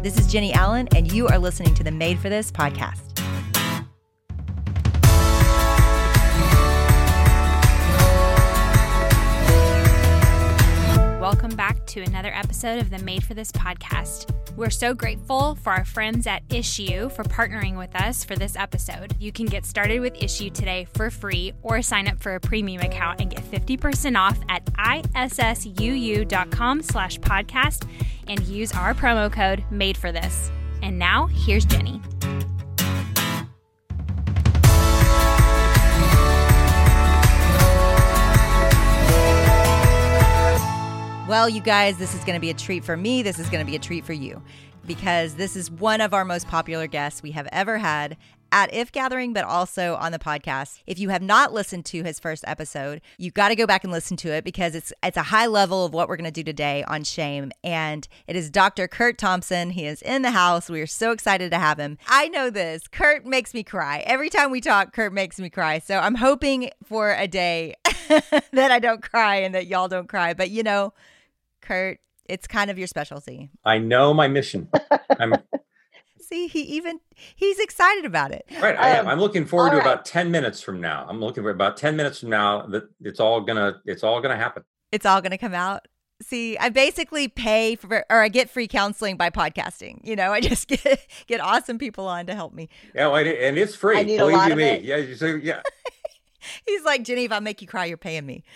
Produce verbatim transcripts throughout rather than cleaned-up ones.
This is Jenny Allen, and you are listening to the Made for This podcast. Welcome back to another episode of the Made for This podcast. We're so grateful for our friends at Issuu for partnering with us for this episode. You can get started with Issuu today for free or sign up for a premium account and get fifty percent off at issuu.com slash podcast and use our promo code Made for This. And now, here's Jenny. Well, you guys, this is going to be a treat for me. This is going to be a treat for you because this is one of our most popular guests we have ever had at If Gathering, but also on the podcast. If you have not listened to his first episode, you've got to go back and listen to it because it's it's a high level of what we're going to do today on shame. And it is Doctor Curt Thompson. He is in the house. We are so excited to have him. I know this. Curt makes me cry. Every time we talk, Curt makes me cry. So I'm hoping for a day that I don't cry and that y'all don't cry. But you know, Curt, it's kind of your specialty. I know my mission. I'm See, he even, he's excited about it. right. I am. Um, I'm looking forward to all right. about ten minutes from now. I'm looking for about ten minutes from now that it's all gonna, it's all gonna happen. It's all going to come out. See, I basically pay for, or I get free counseling by podcasting. You know, I just get, get awesome people on to help me. Yeah, well, it- and it's free. I need a Believe lot you of me. it. Yeah, you- so, yeah. He's like, Jenny, if I make you cry, you're paying me.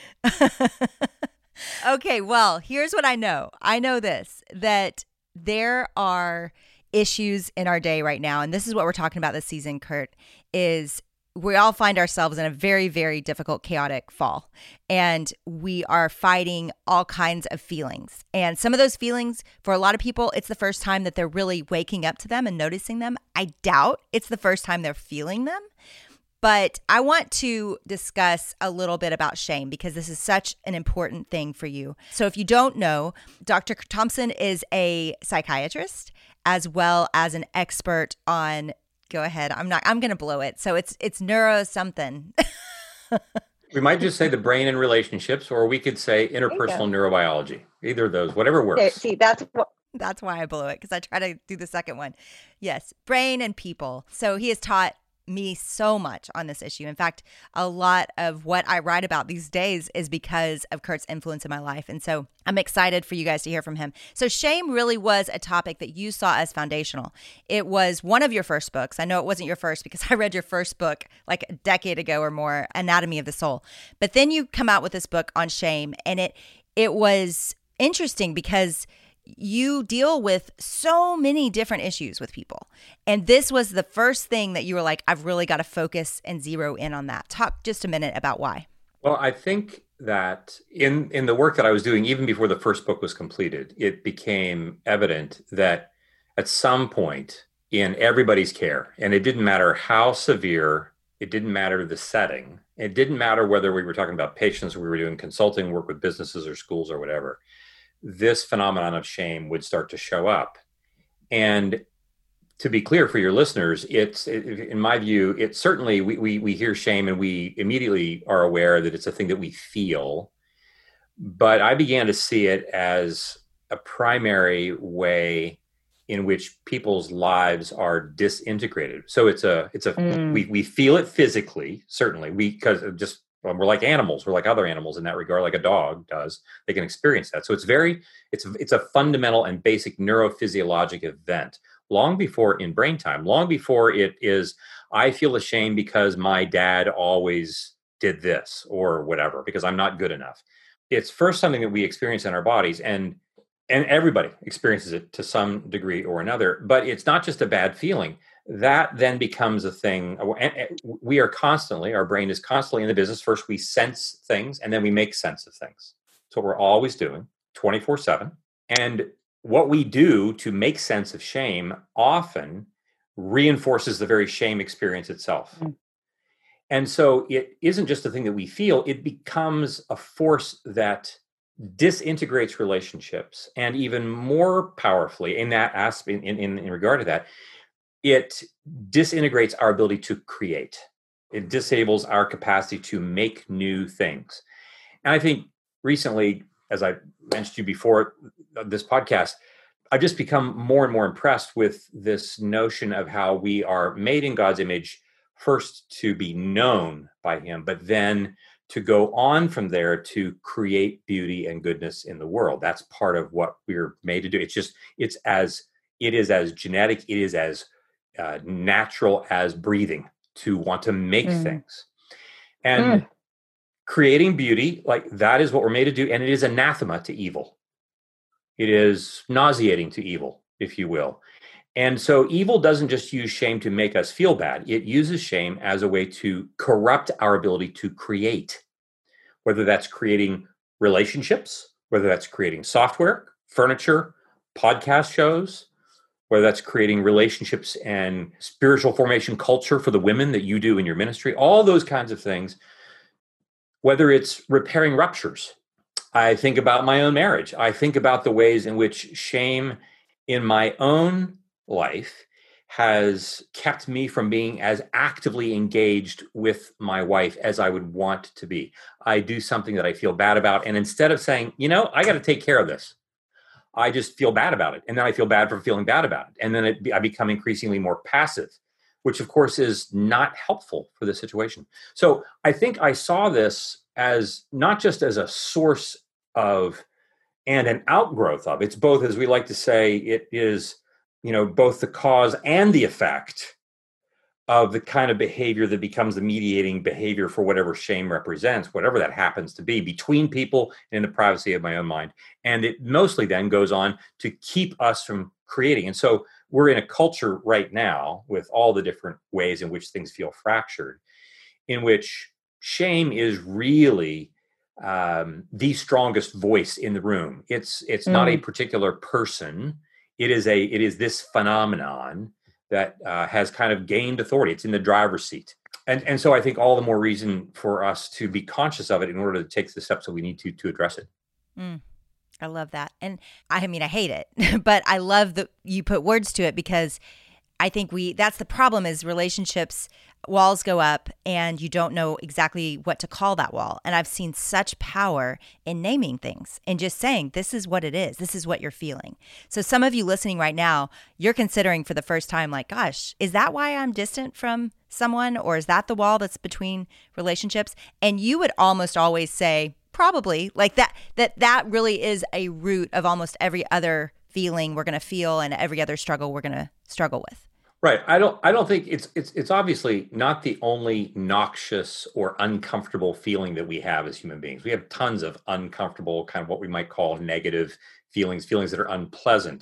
Okay, well, here's what I know. I know this, that there are issues in our day right now, and this is what we're talking about this season, Curt, is we all find ourselves in a very, very difficult, chaotic fall, and we are fighting all kinds of feelings. And some of those feelings, for a lot of people, it's the first time that they're really waking up to them and noticing them. I doubt it's the first time they're feeling them. But I want to discuss a little bit about shame because this is such an important thing for you. So if you don't know, Doctor Thompson is a psychiatrist as well as an expert on, go ahead, I'm not, I'm going to blow it. So it's it's neuro something. We might just say the brain and relationships, or we could say interpersonal neurobiology. Either of those, whatever works. Okay, see, that's what That's why I blow it, because I try to do the second one. Yes, brain and people. So he has taught me so much on this issue. In fact, a lot of what I write about these days is because of Curt's influence in my life. And so I'm excited for you guys to hear from him. So shame really was a topic that you saw as foundational. It was one of your first books. I know it wasn't your first because I read your first book like a decade ago or more, Anatomy of the Soul. But then you come out with this book on shame, and it it was interesting because you deal with so many different issues with people. And this was the first thing that you were like, I've really got to focus and zero in on that. Talk just a minute about why. Well, I think that in in the work that I was doing, even before the first book was completed, it became evident that at some point in everybody's care, and it didn't matter how severe, it didn't matter the setting, it didn't matter whether we were talking about patients or we were doing consulting work with businesses or schools or whatever, this phenomenon of shame would start to show up. And to be clear for your listeners, it's, it, in my view, it's certainly, we, we, we hear shame and we immediately are aware that it's a thing that we feel. But I began to see it as a primary way in which people's lives are disintegrated. So it's a, it's a, Mm. we, we feel it physically, certainly, we, because just, well, we're like animals. We're like other animals in that regard, like a dog does. They can experience that. So it's very, it's it's a fundamental and basic neurophysiologic event. Long before in brain time, long before it is, I feel ashamed because my dad always did this or whatever, because I'm not good enough. It's first something that we experience in our bodies, and and everybody experiences it to some degree or another. But it's not just a bad feeling. That then becomes a thing. We are constantly, our brain is constantly in the business. First, we sense things, and then we make sense of things. That's what we're always doing, twenty-four seven. And what we do to make sense of shame often reinforces the very shame experience itself. Mm. And so it isn't just a thing that we feel, it becomes a force that disintegrates relationships. And even more powerfully, in that aspect, in, in, in regard to that, it disintegrates our ability to create. It disables our capacity to make new things. And I think recently, as I mentioned to you before this podcast, I've just become more and more impressed with this notion of how we are made in God's image, first to be known by him, but then to go on from there to create beauty and goodness in the world. That's part of what we're made to do. It's just, it's as, it is as genetic, it is as uh, natural as breathing to want to make mm. things. And mm. creating beauty, like that is what we're made to do. And it is anathema to evil. It is nauseating to evil, if you will. And so evil doesn't just use shame to make us feel bad. It uses shame as a way to corrupt our ability to create, whether that's creating relationships, whether that's creating software, furniture, podcast shows, whether that's creating relationships and spiritual formation culture for the women that you do in your ministry, all those kinds of things, whether it's repairing ruptures. I think about my own marriage. I think about the ways in which shame in my own life has kept me from being as actively engaged with my wife as I would want to be. I do something that I feel bad about, and instead of saying, you know, I got to take care of this, I just feel bad about it. And then I feel bad for feeling bad about it. And then it, I become increasingly more passive, which of course is not helpful for the situation. So I think I saw this as not just as a source of and an outgrowth of. It's both, as we like to say, it is, you know, both the cause and the effect of the kind of behavior that becomes the mediating behavior for whatever shame represents, whatever that happens to be, between people in the privacy of my own mind. And it mostly then goes on to keep us from creating. And so we're in a culture right now with all the different ways in which things feel fractured, in which shame is really um, the strongest voice in the room. It's it's mm. not a particular person. It is a it is this phenomenon that uh, has kind of gained authority. It's in the driver's seat. And and so I think all the more reason for us to be conscious of it in order to take the steps that we need to to address it. Mm. I love that. And I mean, I hate it, but I love that you put words to it, because I think we, that's the problem, is relationships, walls go up and you don't know exactly what to call that wall. And I've seen such power in naming things and just saying, this is what it is. This is what you're feeling. So some of you listening right now, you're considering for the first time, like, gosh, is that why I'm distant from someone? Or is that the wall that's between relationships? And you would almost always say, probably, like that, that, that really is a root of almost every other feeling we're going to feel and every other struggle we're going to struggle with. Right. I don't I don't think it's it's it's obviously not the only noxious or uncomfortable feeling that we have as human beings. We have tons of uncomfortable, kind of what we might call negative feelings, feelings that are unpleasant.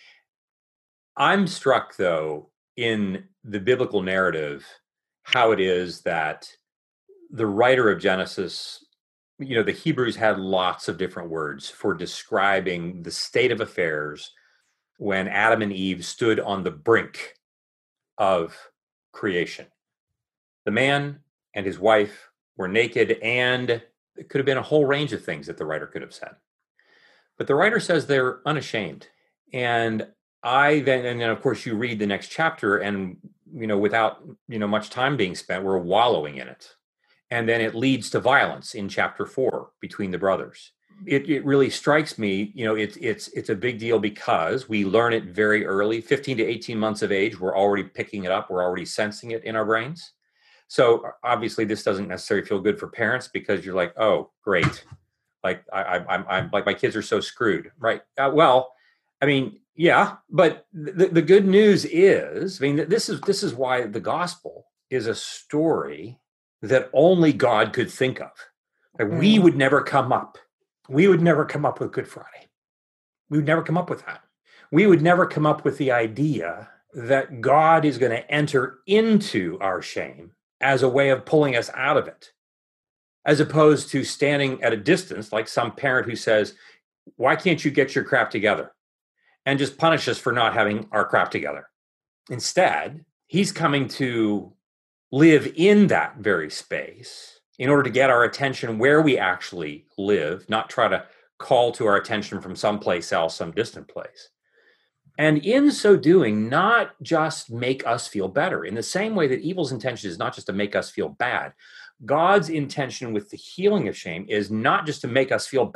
I'm struck, though, in the biblical narrative, how it is that the writer of Genesis, you know, the Hebrews had lots of different words for describing the state of affairs when Adam and Eve stood on the brink of creation. The man and his wife were naked, and it could have been a whole range of things that the writer could have said. But the writer says they're unashamed. And I then, and then of course you read the next chapter, and, you know, without, you know, much time being spent, we're wallowing in it. And then it leads to violence in chapter four between the brothers. It it really strikes me, you know, it's it's it's a big deal because we learn it very early, fifteen to eighteen months of age. We're already picking it up. We're already sensing it in our brains. So obviously this doesn't necessarily feel good for parents, because you're like, oh, great. Like I, I I'm I'm like, my kids are so screwed, right? Uh, well, I mean, yeah, but the, the good news is, I mean, this is this is why the gospel is a story that only God could think of. Like, mm. we would never come up. We would never come up with Good Friday. We would never come up with that. We would never come up with the idea that God is going to enter into our shame as a way of pulling us out of it, as opposed to standing at a distance, like some parent who says, why can't you get your crap together? And just punish us for not having our crap together. Instead, he's coming to live in that very space in order to get our attention where we actually live, not try to call to our attention from someplace else, some distant place. And in so doing, not just make us feel better. In the same way that evil's intention is not just to make us feel bad, God's intention with the healing of shame is not just to make us feel better.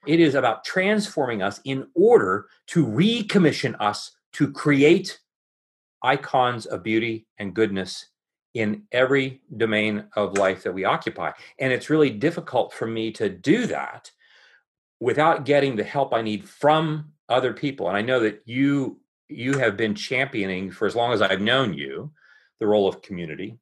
It is about transforming us in order to recommission us to create icons of beauty and goodness in every domain of life that we occupy. And it's really difficult for me to do that without getting the help I need from other people. And I know that you you have been championing for as long as I've known you, the role of community.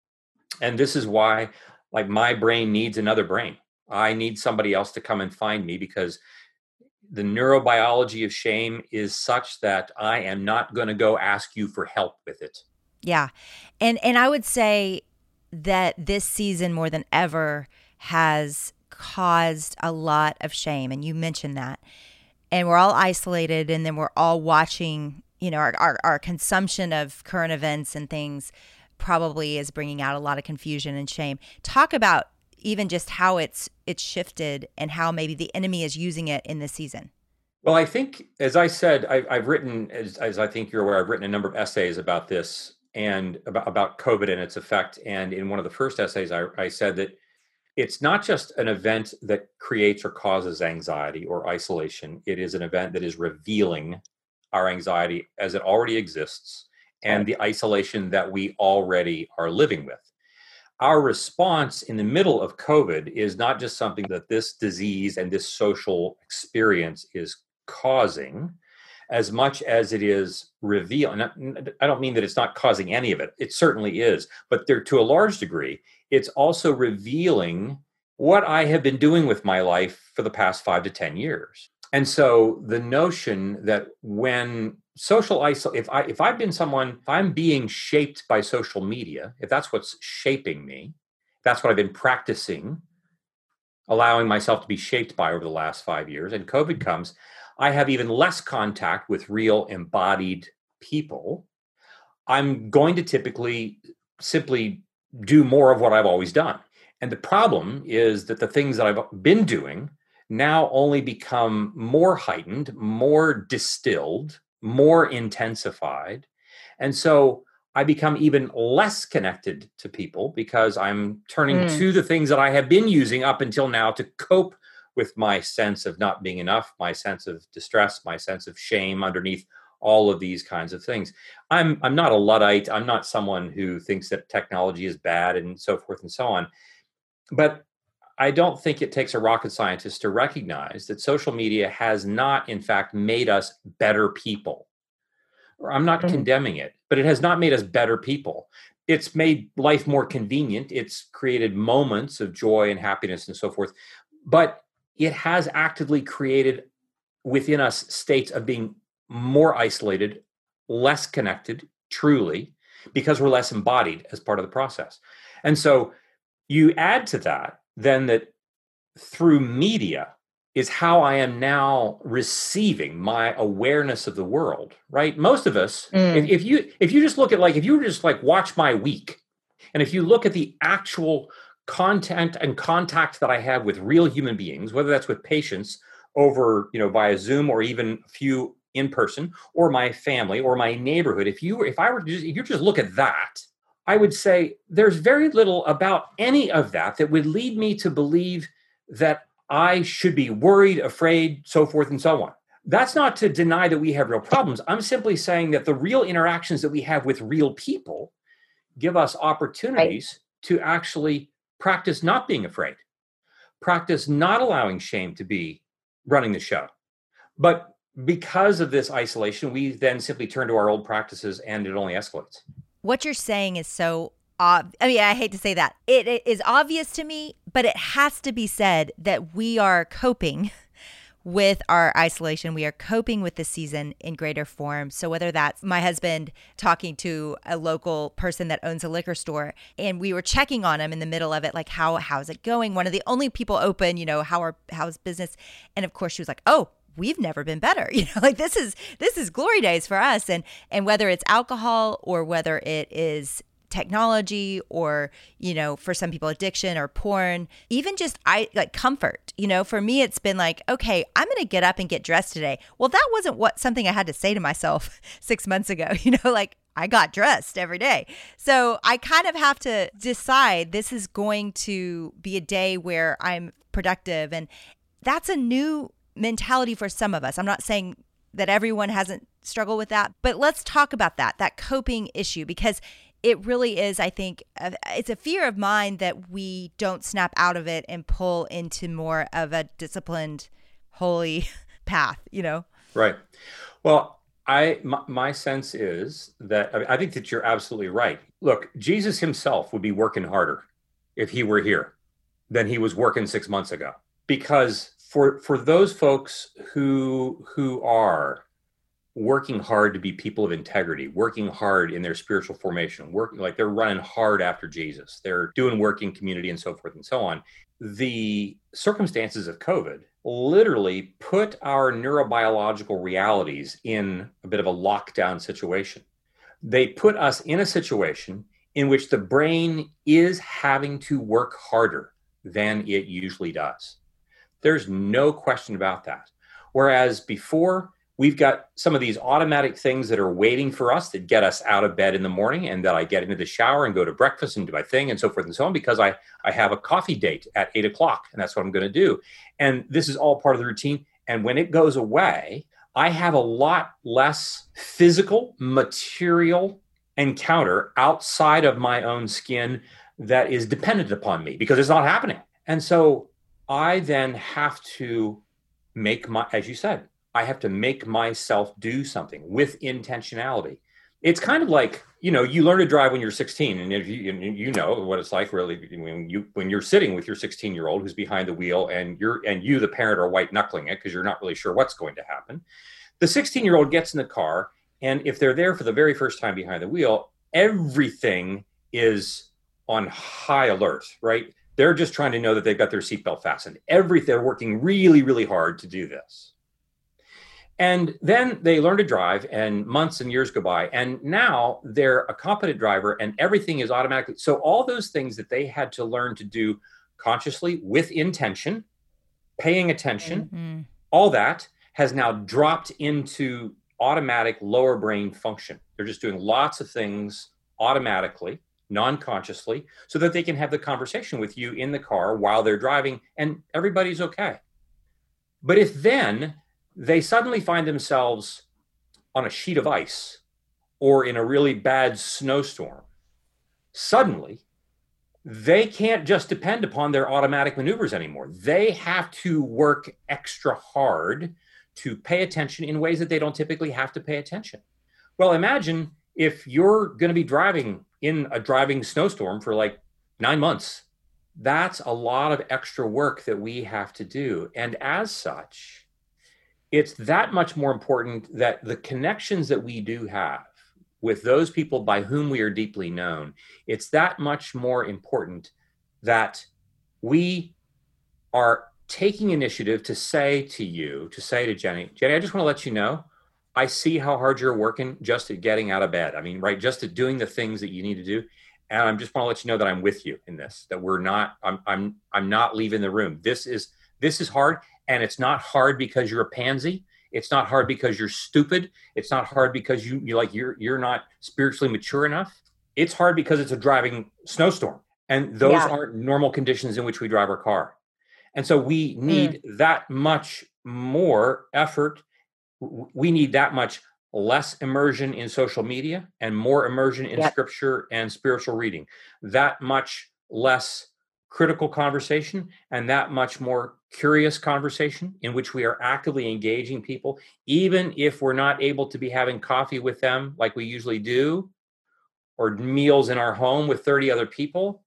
And this is why, like, my brain needs another brain. I need somebody else to come and find me, because the neurobiology of shame is such that I am not going to go ask you for help with it. Yeah. And and I would say that this season more than ever has caused a lot of shame. And you mentioned that. And we're all isolated, and then we're all watching, you know, our, our, our consumption of current events and things probably is bringing out a lot of confusion and shame. Talk about even just how it's it's shifted and how maybe the enemy is using it in this season. Well, I think, as I said, I, I've written, as, as I think you're aware, I've written a number of essays about this and about, about COVID and its effect. And in one of the first essays, I, I said that it's not just an event that creates or causes anxiety or isolation. It is an event that is revealing our anxiety as it already exists and the isolation that we already are living with. Our response in the middle of COVID is not just something that this disease and this social experience is causing, as much as it is revealing. I don't mean that it's not causing any of it. It certainly is. But there, to a large degree, it's also revealing what I have been doing with my life for the past five to ten years. And so the notion that when social isol, if I if I've been someone, if I'm being shaped by social media, if that's what's shaping me, that's what I've been practicing, allowing myself to be shaped by over the last five years, and COVID comes, I have even less contact with real embodied people. I'm going to typically simply do more of what I've always done. And the problem is that the things that I've been doing now only become more heightened, more distilled, more intensified. And so I become even less connected to people because I'm turning mm. to the things that I have been using up until now to cope with my sense of not being enough, my sense of distress, my sense of shame underneath all of these kinds of things. I'm I'm not a Luddite. I'm not someone who thinks that technology is bad and so forth and so on. But I don't think it takes a rocket scientist to recognize that social media has not, in fact, made us better people. I'm not mm-hmm. condemning it, but it has not made us better people. It's made life more convenient. It's created moments of joy and happiness and so forth. But it has actively created within us states of being more isolated, less connected, truly, because we're less embodied as part of the process. And so you add to that, then, that through media is how I am now receiving my awareness of the world, right? Most of us, mm. if, if you if you just look at, like, if you just like watch my week, and if you look at the actual content and contact that I have with real human beings, whether that's with patients over, you know, via Zoom or even a few in person, or my family or my neighborhood, if you if I were to just, if you just look at that, I would say there's very little about any of that that would lead me to believe that I should be worried, afraid, so forth and so on. That's not to deny that we have real problems. I'm simply saying that the real interactions that we have with real people give us opportunities right. to actually practice not being afraid, practice not allowing shame to be running the show. But because of this isolation, we then simply turn to our old practices and it only escalates. What you're saying is so ob- I mean, I hate to say that. It, it is obvious to me, but it has to be said that we are coping with our isolation. We are coping with the season in greater form. So whether that's my husband talking to a local person that owns a liquor store, and we were checking on him in the middle of it, like, how how's it going? One of the only people open, you know, how are how's business? And of course she was like, oh, we've never been better. You know, like this is this is glory days for us. And and whether it's alcohol or whether it is technology or, you know, for some people addiction or porn, even just I like comfort, you know, for me, it's been like, okay, I'm going to get up and get dressed today. Well, that wasn't what something I had to say to myself six months ago, you know, like I got dressed every day. So I kind of have to decide this is going to be a day where I'm productive. And that's a new mentality for some of us. I'm not saying that everyone hasn't struggled with that, but let's talk about that, that coping issue, because it really is, I think, uh, it's a fear of mine that we don't snap out of it and pull into more of a disciplined, holy path, you know? Right. Well, I my, my sense is that, I, mean, I think that you're absolutely right. Look, Jesus himself would be working harder if he were here than he was working six months ago. Because for for those folks who who are working hard to be people of integrity, working hard in their spiritual formation, working like they're running hard after Jesus, they're doing work in community and so forth and so on. The circumstances of COVID literally put our neurobiological realities in a bit of a lockdown situation. They put us in a situation in which the brain is having to work harder than it usually does. There's no question about that. Whereas before, we've got some of these automatic things that are waiting for us that get us out of bed in the morning, and that I get into the shower and go to breakfast and do my thing and so forth and so on, because I, I have a coffee date at eight o'clock and that's what I'm going to do. And this is all part of the routine. And when it goes away, I have a lot less physical, material encounter outside of my own skin that is dependent upon me because it's not happening. And so I then have to make my, as you said, I have to make myself do something with intentionality. It's kind of like, you know, you learn to drive when you're sixteen, and if you you know what it's like really when you when you're sitting with your sixteen year old who's behind the wheel, and you're and you the parent are white knuckling it because you're not really sure what's going to happen. The sixteen year old gets in the car, and if they're there for the very first time behind the wheel, everything is on high alert, right? They're just trying to know that they've got their seatbelt fastened. Every they're working really, really hard to do this. And then they learn to drive, and months and years go by. And now they're a competent driver, and everything is automatically. So all those things that they had to learn to do consciously with intention, paying attention, mm-hmm. all that has now dropped into automatic lower brain function. They're just doing lots of things automatically, non-consciously, so that they can have the conversation with you in the car while they're driving, and everybody's okay. But if then they suddenly find themselves on a sheet of ice or in a really bad snowstorm, suddenly they can't just depend upon their automatic maneuvers anymore. They have to work extra hard to pay attention in ways that they don't typically have to pay attention. Well, imagine if you're going to be driving in a driving snowstorm for like nine months. That's a lot of extra work that we have to do. And as such, it's that much more important that the connections that we do have with those people by whom we are deeply known, it's that much more important that we are taking initiative to say to you, to say to Jenny, Jenny, I just want to let you know, I see how hard you're working just at getting out of bed. I mean, right, just at doing the things that you need to do. And I just want to let you know that I'm with you in this, that we're not, I'm, I'm, I'm not leaving the room. This is, this is hard. And it's not hard because you're a pansy. It's not hard because you're stupid. It's not hard because you you like you're you're not spiritually mature enough. It's hard because it's a driving snowstorm, and those yeah. aren't normal conditions in which we drive our car. And so we need mm. that much more effort. We need that much less immersion in social media and more immersion in yep. scripture and spiritual reading. That much less critical conversation and that much more curious conversation in which we are actively engaging people, even if we're not able to be having coffee with them like we usually do, or meals in our home with thirty other people.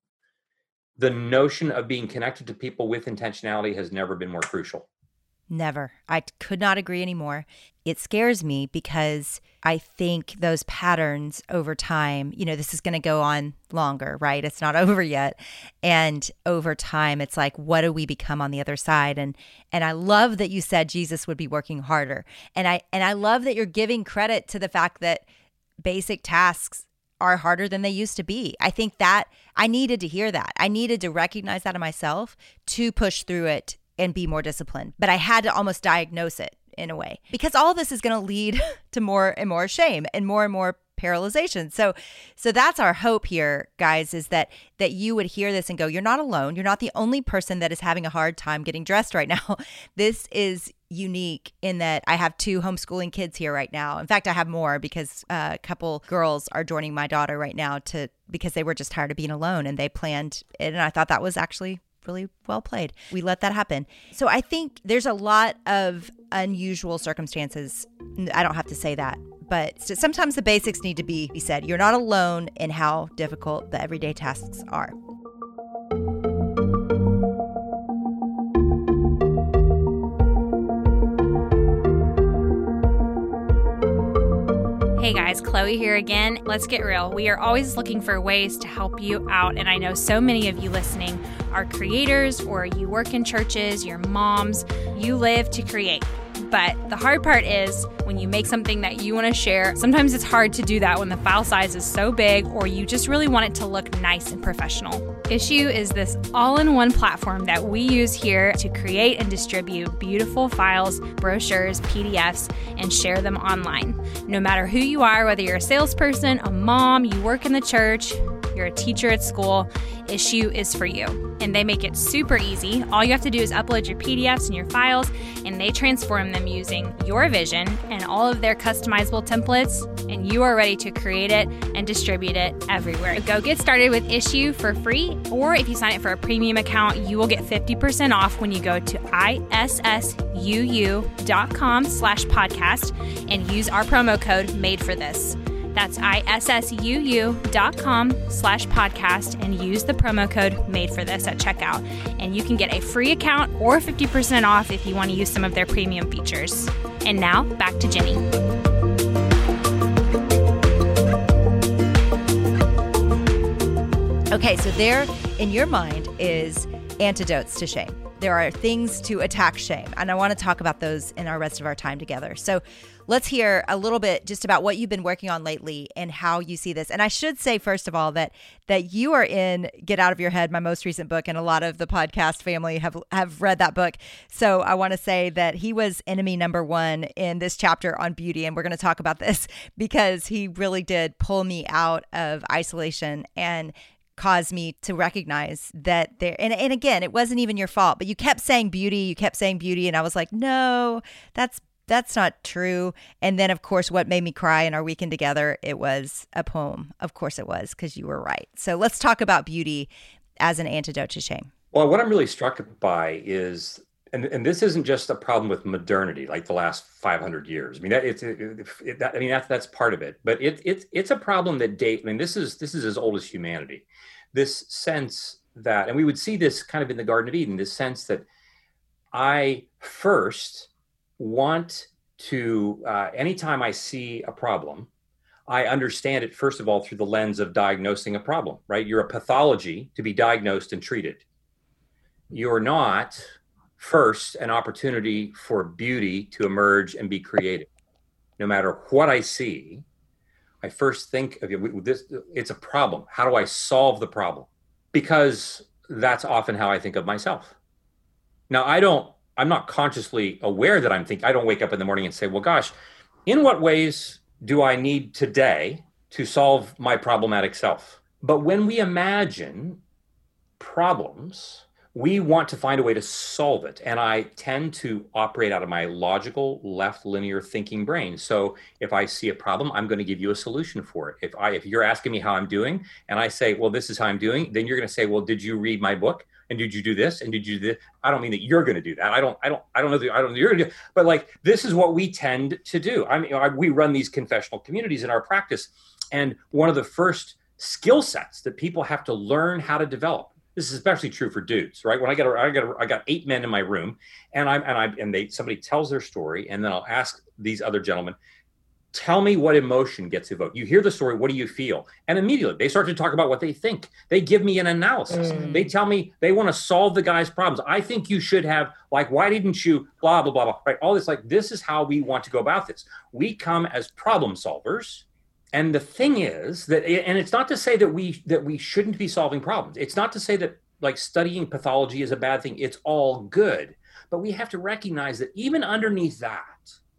The notion of being connected to people with intentionality has never been more crucial. Never. I could not agree anymore. It scares me because I think those patterns over time, you know, this is going to go on longer, right? It's not over yet. And over time, it's like, what do we become on the other side? And and I love that you said Jesus would be working harder. And I and I love that you're giving credit to the fact that basic tasks are harder than they used to be. I think that I needed to hear that. I needed to recognize that in myself to push through it and be more disciplined. But I had to almost diagnose it in a way, because all of this is going to lead to more and more shame and more and more paralyzation. So, so that's our hope here, guys, is that that you would hear this and go, you're not alone. You're not the only person that is having a hard time getting dressed right now. This is unique in that I have two homeschooling kids here right now. In fact, I have more because uh, a couple girls are joining my daughter right now to because they were just tired of being alone and they planned it. And I thought that was actually really well played. We let that happen. So I think there's a lot of unusual circumstances. I don't have to say that, but sometimes the basics need to be said. You're not alone in how difficult the everyday tasks are. Hey guys, Chloe here again. Let's get real. We are always looking for ways to help you out, and I know so many of you listening are creators, or you work in churches, you're moms, you live to create. But the hard part is when you make something that you want to share, sometimes it's hard to do that when the file size is so big or you just really want it to look nice and professional. Issuu is this all-in-one platform that we use here to create and distribute beautiful files, brochures, P D Fs, and share them online. No matter who you are, whether you're a salesperson, a mom, you work in the church, you're a teacher at school, Issuu is for you. And they make it super easy. All you have to do is upload your P D Fs and your files, and they transform them using your vision and all of their customizable templates, and you are ready to create it and distribute it everywhere. Go get started with Issuu for free, or if you sign up for a premium account, you will get fifty percent off when you go to issuu.com slash podcast and use our promo code made for this. That's issuu.com slash podcast and use the promo code made for this at checkout. And you can get a free account or fifty percent off if you want to use some of their premium features. And now back to Jenny. Okay, so there in your mind is antidotes to shame. There are things to attack shame, and I want to talk about those in our rest of our time together. So let's hear a little bit just about what you've been working on lately and how you see this. And I should say, first of all, that that you are in Get Out of Your Head, my most recent book, and a lot of the podcast family have, have read that book. So I want to say that he was enemy number one in this chapter on beauty, and we're going to talk about this because he really did pull me out of isolation and caused me to recognize that there, and, and again, it wasn't even your fault, but you kept saying beauty, you kept saying beauty. And I was like, no, that's, that's not true. And then of course, what made me cry in our weekend together, it was a poem. Of course it was, because you were right. So let's talk about beauty as an antidote to shame. Well, what I'm really struck by is, and, and this isn't just a problem with modernity, like the last five hundred years. I mean, that, it's, it, it, that, I mean, that's, that's part of it, but it, it, it's a problem that date, I mean, this is, this is as old as humanity. This sense that, and we would see this kind of in the Garden of Eden, this sense that I first want to, uh, anytime I see a problem, I understand it, first of all, through the lens of diagnosing a problem, right? You're a pathology to be diagnosed and treated. You're not first an opportunity for beauty to emerge and be created. No matter what I see, I first think of this, it's a problem. How do I solve the problem? Because that's often how I think of myself. Now, I don't, I'm not consciously aware that I'm thinking, I don't wake up in the morning and say, well, gosh, in what ways do I need today to solve my problematic self? But when we imagine problems, we want to find a way to solve it. And I tend to operate out of my logical, left linear thinking brain. So if I see a problem, I'm going to give you a solution for it. If I, if you're asking me how I'm doing and I say, well, this is how I'm doing, then you're going to say, well, did you read my book? And did you do this? And did you do this? I don't mean that you're going to do that. I don't, I don't, I don't know that I don't know that you're going to do, but like, this is what we tend to do. I mean, I, we run these confessional communities in our practice. And one of the first skill sets that people have to learn how to develop, this is especially true for dudes, right? When I got, a, I got, a, I got eight men in my room, and I'm, and I, and they, somebody tells their story, and then I'll ask these other gentlemen, tell me what emotion gets evoked. You hear the story, what do you feel? And immediately they start to talk about what they think. They give me an analysis. Mm. They tell me they want to solve the guy's problems. I think you should have, like, why didn't you, blah, blah, blah, blah, right? All this, like, this is how we want to go about this. We come as problem solvers. And the thing is that, and it's not to say that we that we shouldn't be solving problems. It's not to say that like studying pathology is a bad thing. It's all good. But we have to recognize that even underneath that,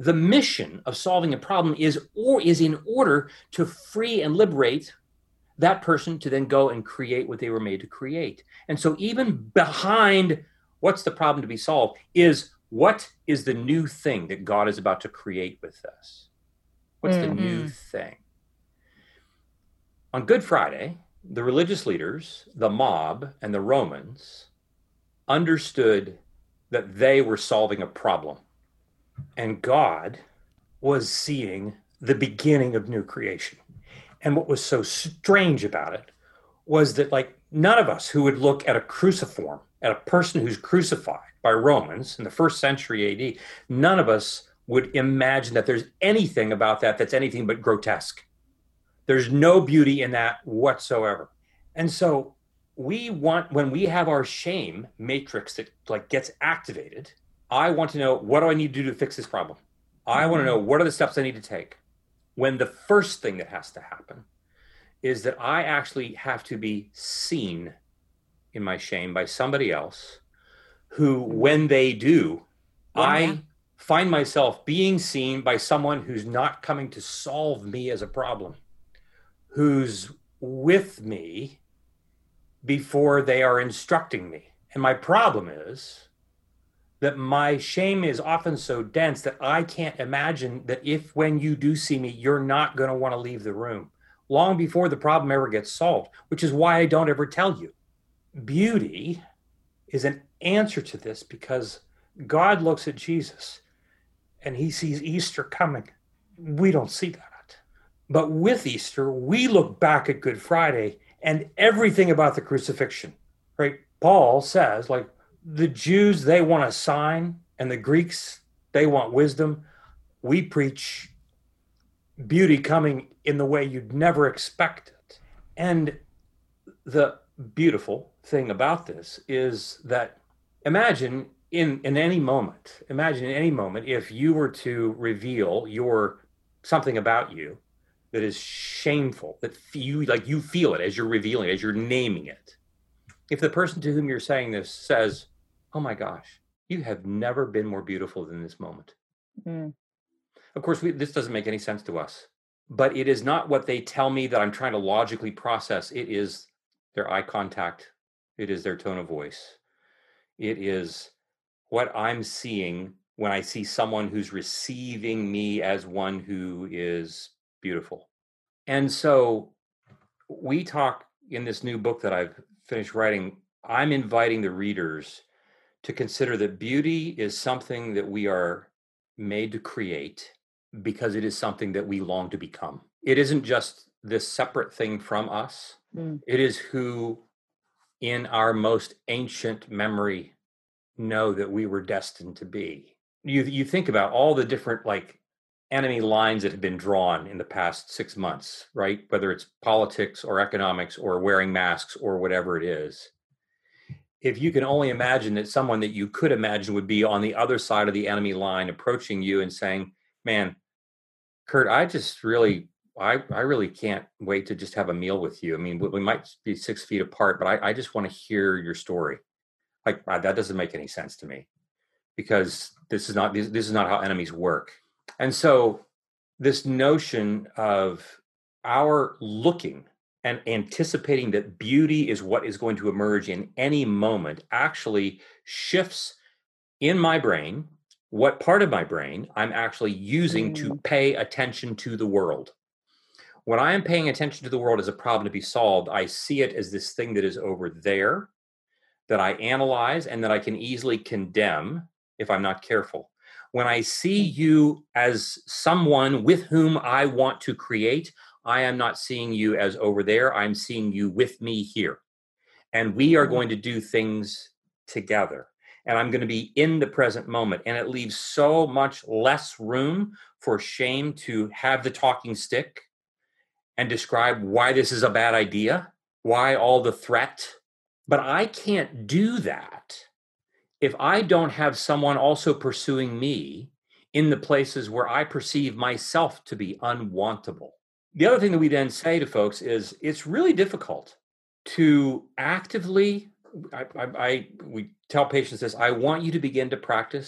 the mission of solving a problem is or is in order to free and liberate that person to then go and create what they were made to create. And so even behind what's the problem to be solved is what is the new thing that God is about to create with us? What's mm-hmm. the new thing? On Good Friday, the religious leaders, the mob, and the Romans understood that they were solving a problem. And God was seeing the beginning of new creation. And what was so strange about it was that, like, none of us who would look at a cruciform, at a person who's crucified by Romans in the first century A D, none of us would imagine that there's anything about that that's anything but grotesque. There's no beauty in that whatsoever. And so we want, when we have our shame matrix that like gets activated, I want to know, what do I need to do to fix this problem? I want to know, what are the steps I need to take? When the first thing that has to happen is that I actually have to be seen in my shame by somebody else who, when they do, yeah. I find myself being seen by someone who's not coming to solve me as a problem, who's with me before they are instructing me. And my problem is that my shame is often so dense that I can't imagine that if, when you do see me, you're not going to want to leave the room long before the problem ever gets solved, which is why I don't ever tell you. Beauty is an answer to this, because God looks at Jesus and he sees Easter coming. We don't see that. But with Easter, we look back at Good Friday and everything about the crucifixion, right? Paul says, like, the Jews, they want a sign, and the Greeks, they want wisdom. We preach beauty coming in the way you'd never expect it. And the beautiful thing about this is that imagine in, in any moment, imagine in any moment, if you were to reveal your something about you that is shameful, that you like you feel it as you're revealing it, as you're naming it. If the person to whom you're saying this says, "Oh my gosh, you have never been more beautiful than this moment." Mm. Of course, we, this doesn't make any sense to us, but it is not what they tell me that I'm trying to logically process. It is their eye contact. It is their tone of voice. It is what I'm seeing when I see someone who's receiving me as one who is beautiful. And so we talk in this new book that I've finished writing. I'm inviting the readers to consider that beauty is something that we are made to create because it is something that we long to become. It isn't just this separate thing from us. Mm. It is who in our most ancient memory know that we were destined to be. You you think about all the different like enemy lines that have been drawn in the past six months, right? Whether it's politics or economics or wearing masks or whatever it is. If you can only imagine that someone that you could imagine would be on the other side of the enemy line approaching you and saying, "Man, Kurt, I just really, I, I really can't wait to just have a meal with you. I mean, we, we might be six feet apart, but I, I just want to hear your story." Like, that doesn't make any sense to me, because this is not, this, this is not how enemies work. And so this notion of our looking and anticipating that beauty is what is going to emerge in any moment actually shifts in my brain what part of my brain I'm actually using mm. to pay attention to the world. When I am paying attention to the world as a problem to be solved, I see it as this thing that is over there, that I analyze and that I can easily condemn if I'm not careful. When I see you as someone with whom I want to create, I am not seeing you as over there. I'm seeing you with me here. And we are going to do things together. And I'm going to be in the present moment. And it leaves so much less room for shame to have the talking stick and describe why this is a bad idea, why all the threat. But I can't do that if I don't have someone also pursuing me in the places where I perceive myself to be unwantable. The other thing that we then say to folks is it's really difficult to actively, I, I, I we tell patients this, I want you to begin to practice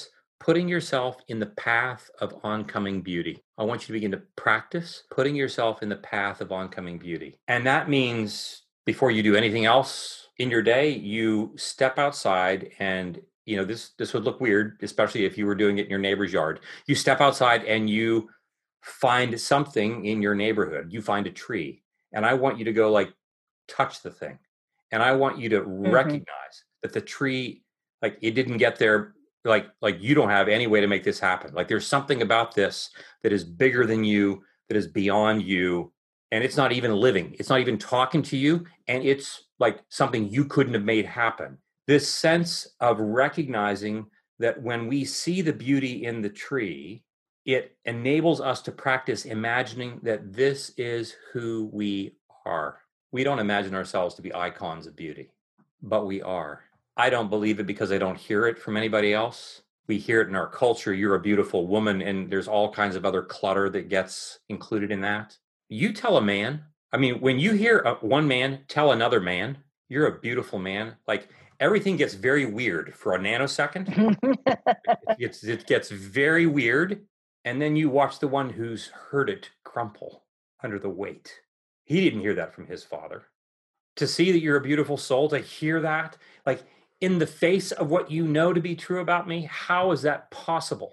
putting yourself in the path of oncoming beauty. I want you to begin to practice putting yourself in the path of oncoming beauty. And that means before you do anything else in your day, you step outside and, you know, this, this would look weird, especially if you were doing it in your neighbor's yard. You step outside and you find something in your neighborhood. You find a tree. And I want you to go like touch the thing. And I want you to mm-hmm. recognize that the tree, like it didn't get there. Like, like you don't have any way to make this happen. Like there's something about this that is bigger than you, that is beyond you. And it's not even living. It's not even talking to you. And it's like something you couldn't have made happen. This sense of recognizing that when we see the beauty in the tree, it enables us to practice imagining that this is who we are. We don't imagine ourselves to be icons of beauty, but we are. I don't believe it because I don't hear it from anybody else. We hear it in our culture. You're a beautiful woman, and there's all kinds of other clutter that gets included in that. You tell a man, I mean, when you hear a, one man tell another man, you're a beautiful man, like everything gets very weird for a nanosecond. it, gets, it gets very weird. And then you watch the one who's heard it crumple under the weight. He didn't hear that from his father. To see that you're a beautiful soul, to hear that, like in the face of what you know to be true about me, how is that possible?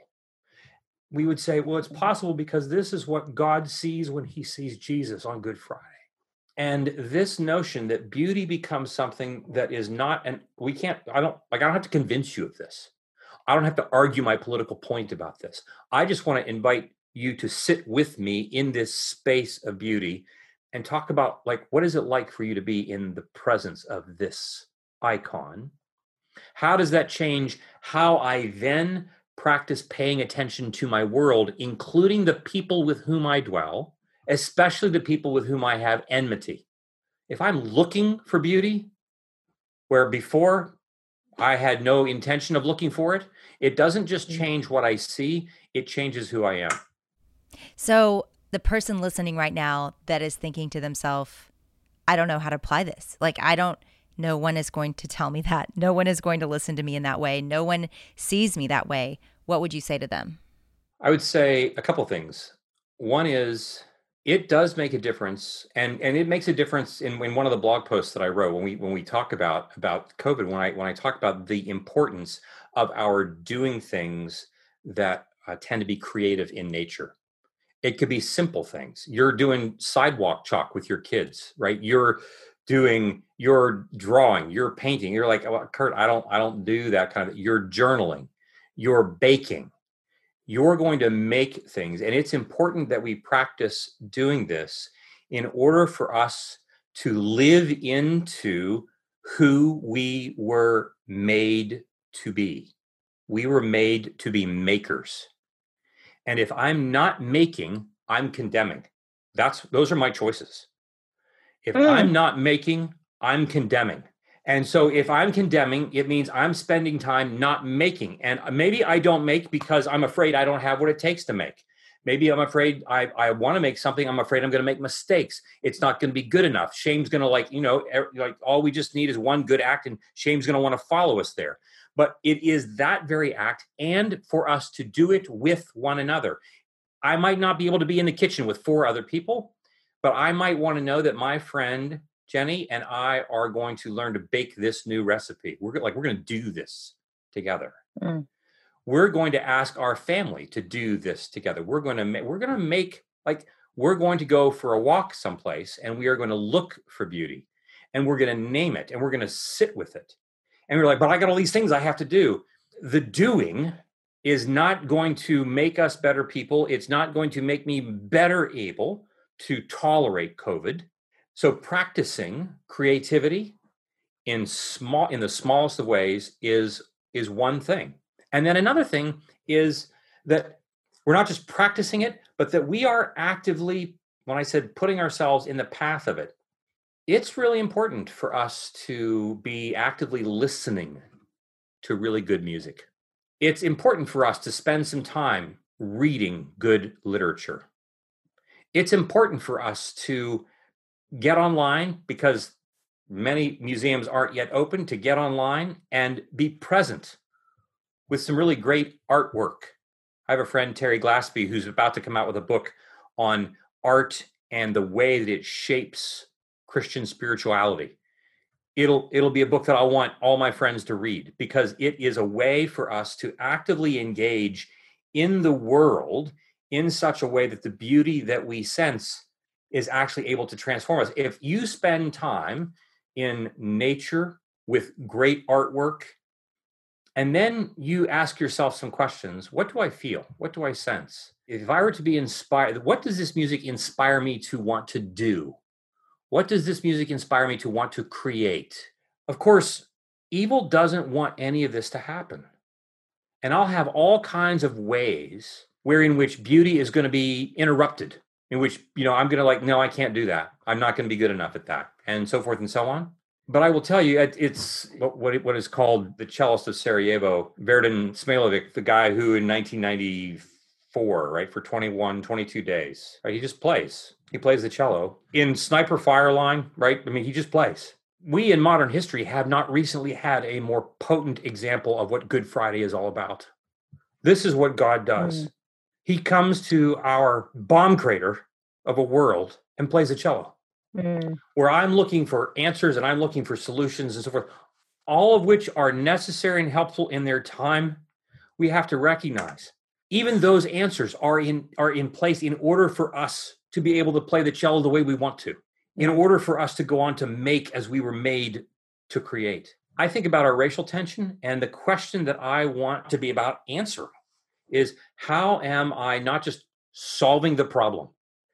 We would say, well, it's possible because this is what God sees when he sees Jesus on Good Friday. And this notion that beauty becomes something that is not, and we can't, I don't, like, I don't have to convince you of this. I don't have to argue my political point about this. I just want to invite you to sit with me in this space of beauty and talk about, like, what is it like for you to be in the presence of this icon? How does that change how I then practice paying attention to my world, including the people with whom I dwell, especially the people with whom I have enmity? If I'm looking for beauty, where before I had no intention of looking for it, it doesn't just change what I see, it changes who I am. So the person listening right now that is thinking to themselves, I don't know how to apply this. Like, I don't, no one is going to tell me that. No one is going to listen to me in that way. No one sees me that way. What would you say to them? I would say a couple things. One is, it does make a difference, and, and it makes a difference in, in one of the blog posts that I wrote when we when we talk about about COVID. When I when I talk about the importance of our doing things that uh, tend to be creative in nature. It could be simple things. You're doing sidewalk chalk with your kids, right? You're doing, you're drawing, you're painting. You're like, oh, Kurt, I don't I don't do that kind of. You're journaling. You're baking. You're going to make things. And it's important that we practice doing this in order for us to live into who we were made to be. We were made to be makers. And if I'm not making, I'm condemning. That's those are my choices. If mm. I'm not making, I'm condemning. And so if I'm condemning, it means I'm spending time not making. And maybe I don't make because I'm afraid I don't have what it takes to make. Maybe I'm afraid I, I want to make something. I'm afraid I'm going to make mistakes. It's not going to be good enough. Shame's going to, like, you know, like all we just need is one good act, and shame's going to want to follow us there. But it is that very act, and for us to do it with one another. I might not be able to be in the kitchen with four other people, but I might want to know that my friend Jenny and I are going to learn to bake this new recipe. We're like, we're going to do this together. Mm. We're going to ask our family to do this together. We're going to make, we're going to make, like, we're going to go for a walk someplace, and we are going to look for beauty, and we're going to name it, and we're going to sit with it. And we're like, but I got all these things I have to do. The doing is not going to make us better people. It's not going to make me better able to tolerate COVID. So practicing creativity in small, in the smallest of ways is, is one thing. And then another thing is that we're not just practicing it, but that we are actively, when I said putting ourselves in the path of it, it's really important for us to be actively listening to really good music. It's important for us to spend some time reading good literature. It's important for us to get online, because many museums aren't yet open, to get online and be present with some really great artwork. I have a friend, Terry Glaspie, who's about to come out with a book on art and the way that it shapes Christian spirituality. It'll it'll be a book that I want all my friends to read, because it is a way for us to actively engage in the world in such a way that the beauty that we sense is actually able to transform us. If you spend time in nature with great artwork, and then you ask yourself some questions, what do I feel? What do I sense? If I were to be inspired, what does this music inspire me to want to do? What does this music inspire me to want to create? Of course, evil doesn't want any of this to happen. And I'll have all kinds of ways where in which beauty is going to be interrupted, in which, you know, I'm going to like, no, I can't do that. I'm not going to be good enough at that, and so forth and so on. But I will tell you, it, it's what, what is called the cellist of Sarajevo, Verden Smilovic, the guy who in nineteen ninety-four, right, for twenty-one, twenty-two days, right, he just plays. He plays the cello. In Sniper Fireline, right, I mean, he just plays. We in modern history have not recently had a more potent example of what Good Friday is all about. This is what God does. Mm. He comes to our bomb crater of a world and plays a cello. Mm. Where I'm looking for answers and I'm looking for solutions and so forth, all of which are necessary and helpful in their time. We have to recognize even those answers are in are in place in order for us to be able to play the cello the way we want to, in order for us to go on to make as we were made to create. I think about our racial tension, and the question that I want to be about answering is, how am I not just solving the problem?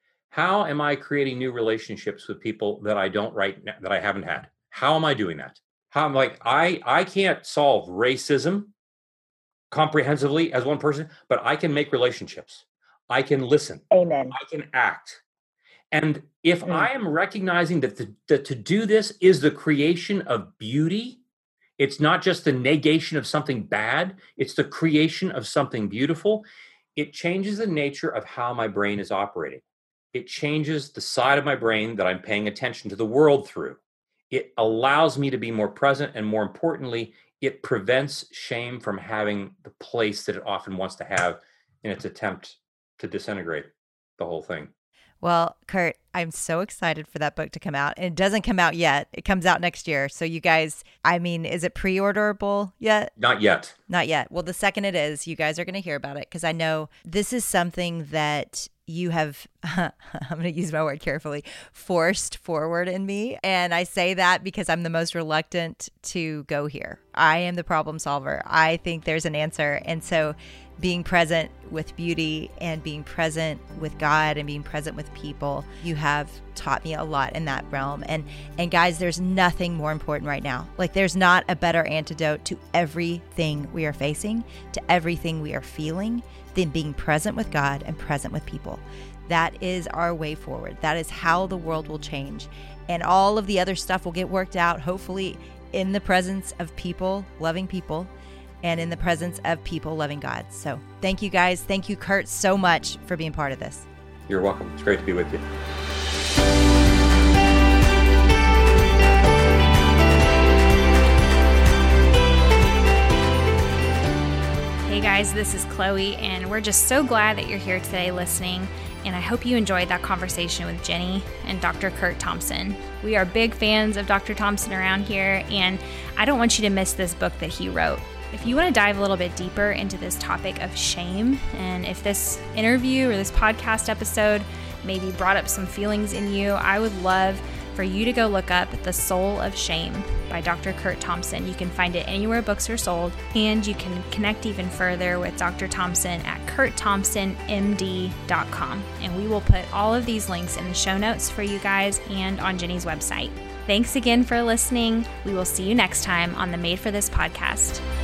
How am I creating new relationships with people that I don't right now, that I haven't had? How am I doing that? How I'm like, I, I can't solve racism comprehensively as one person, but I can make relationships. I can listen. Amen. I can act. And if mm. I am recognizing that, the, that to do this is the creation of beauty, it's not just the negation of something bad, it's the creation of something beautiful, it changes the nature of how my brain is operating. It changes the side of my brain that I'm paying attention to the world through. It allows me to be more present, and more importantly, it prevents shame from having the place that it often wants to have in its attempt to disintegrate the whole thing. Well, Kurt, I'm so excited for that book to come out. And it doesn't come out yet. It comes out next year. So you guys, I mean, is it pre-orderable yet? Not yet. Not yet. Well, the second it is, you guys are going to hear about it, because I know this is something that you have, I'm going to use my word carefully, forced forward in me. And I say that because I'm the most reluctant to go here. I am the problem solver. I think there's an answer. And so being present with beauty and being present with God and being present with people, you have taught me a lot in that realm. And and guys, there's nothing more important right now. Like, there's not a better antidote to everything we are facing, to everything we are feeling, than being present with God and present with people. That is our way forward. That is how the world will change. And all of the other stuff will get worked out, hopefully, in the presence of people, loving people, and in the presence of people loving God. So thank you guys. Thank you, Kurt, so much for being part of this. You're welcome. It's great to be with you. Hey guys, this is Chloe, and we're just so glad that you're here today listening. And I hope you enjoyed that conversation with Jenny and Doctor Kurt Thompson. We are big fans of Doctor Thompson around here, and I don't want you to miss this book that he wrote. If you want to dive a little bit deeper into this topic of shame, and if this interview or this podcast episode maybe brought up some feelings in you, I would love for you to go look up The Soul of Shame by Doctor Kurt Thompson. You can find it anywhere books are sold, and you can connect even further with Doctor Thompson at kurt thompson m d dot com. And we will put all of these links in the show notes for you guys and on Jenny's website. Thanks again for listening. We will see you next time on the Made for This podcast.